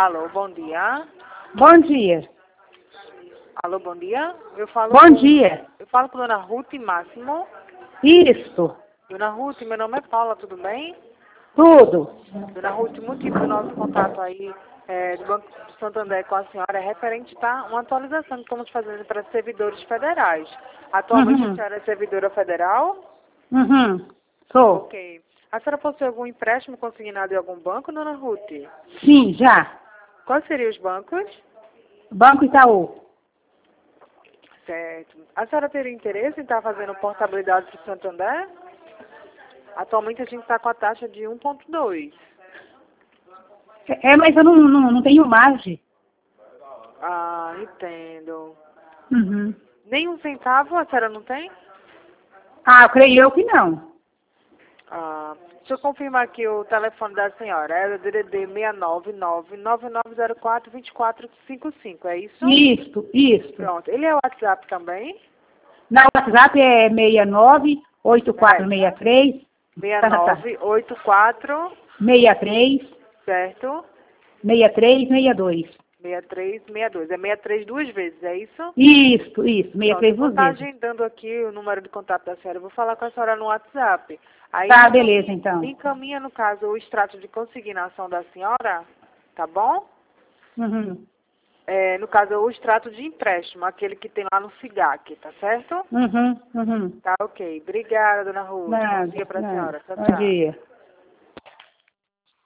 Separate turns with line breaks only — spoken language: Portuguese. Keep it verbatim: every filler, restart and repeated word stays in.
Alô, bom dia.
Bom dia.
Alô, bom dia. Eu falo
Bom
com,
dia.
Eu falo com Dona Ruth Máximo.
Isso.
Dona Ruth, meu nome é Paula, tudo bem?
Tudo.
Dona Ruth, o motivo do nosso contato aí é, do Banco do Santander com a senhora é referente, tá? Uma atualização que estamos fazendo para servidores federais. Atualmente a
Uhum.
senhora é servidora federal?
Uhum. Sou.
Ok. A senhora possui algum empréstimo consignado em algum banco, Dona Ruth?
Sim, já.
Quais seriam os bancos?
Banco Itaú.
Certo. A senhora teria interesse em estar fazendo portabilidade para o Santander? Atualmente a gente está com a taxa de um ponto dois.
É, mas eu não, não, não tenho margem.
Ah, entendo.
Uhum.
Nem um centavo a senhora não tem?
Ah, eu creio eu que não.
Ah, deixa eu confirmar aqui o telefone da senhora. É o D D D seis nove nove, nove nove zero quatro, dois quatro cinco cinco, é isso?
Isso, isso.
Pronto. Ele é o WhatsApp também?
Na WhatsApp é seis nove oito quatro seis três.
seis nove oito quatro,
seis três,
certo?
seis três seis dois.
seis três seis dois. É sessenta e três duas vezes, é isso?
Isso, isso. seis
Pronto,
três
eu vou
duas
estar
vezes.
agendando aqui o número de contato da senhora. Eu vou falar com a senhora no WhatsApp. Aí
Tá,
me
beleza,
encaminha,
então.
me encaminha, no caso, o extrato de consignação da senhora, tá bom?
Uhum.
É, no caso, o extrato de empréstimo, aquele que tem lá no SIGAC, tá certo?
Uhum, uhum.
Tá, ok. Obrigada, dona Ruth. Bom
Nada,
dia pra
nada.
senhora. Tchau,
Bom
tchau.
dia.